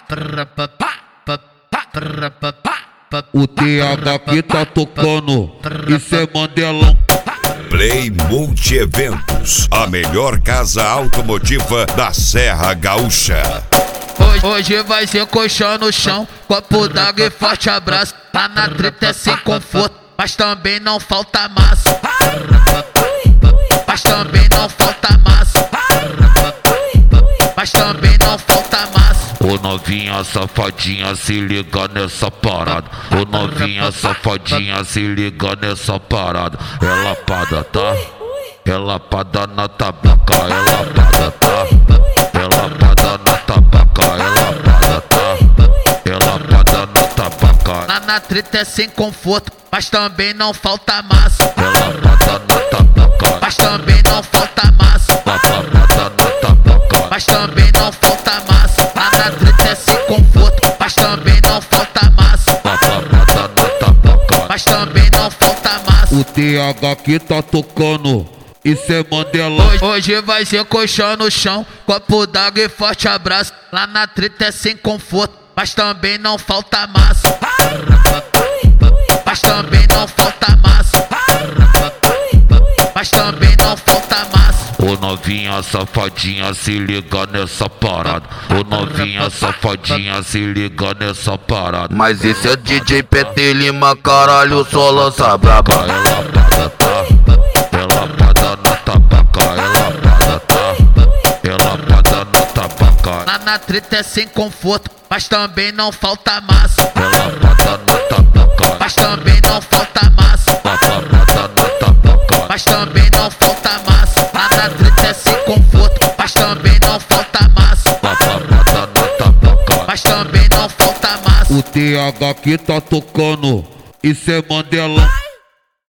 O TH que tá tocando, isso é Mandelão. Play Multi-Eventos, a melhor casa automotiva da Serra Gaúcha. Hoje vai ser colchão no chão, copo d'água e forte abraço. Tá na treta é sem conforto, mas também não falta massa. Mas também não falta massa. Mas também não falta massa. Ô novinha safadinha, se liga nessa parada. Ô novinha safadinha, se liga nessa parada. É lapada, tá? É lapada na tabaca, é lapada, tá? É lapada na tabaca, é lapada, tá? É lapada na tabaca. Na treta é sem conforto, mas também não falta massa. É lapada na tabaca, mas também não falta massa. lapada na tabaca. Mas também não falta massa. Na treta é sem conforto, mas também não falta massa. Lapada na tabaca. Mas também não falta massa. O TH que tá tocando, isso é Mandelão. Hoje vai ser colchão no chão, copo d'água e forte abraço. Lá na treta é sem conforto, mas também não falta massa. Mas também não falta massa. Mas também não falta massa. Ô novinha safadinha, se liga nessa parada. Ô novinha safadinha, se liga nessa parada. Mas esse é DJ PT Lima, caralho, só lança braba. É lapada, tá? É lapada na tabaca, é lapada, tá? É lapada na tabaca. Na treta é sem conforto, mas também não falta massa. É lapada na tabaca. Mas também não falta massa. Lapada na tabaca. Mas também não falta massa. Na treta é sem conforto, mas também não falta massa. Lapada na tabaca. Mas também não falta massa. O TH que tá tocando, isso é Mandelão.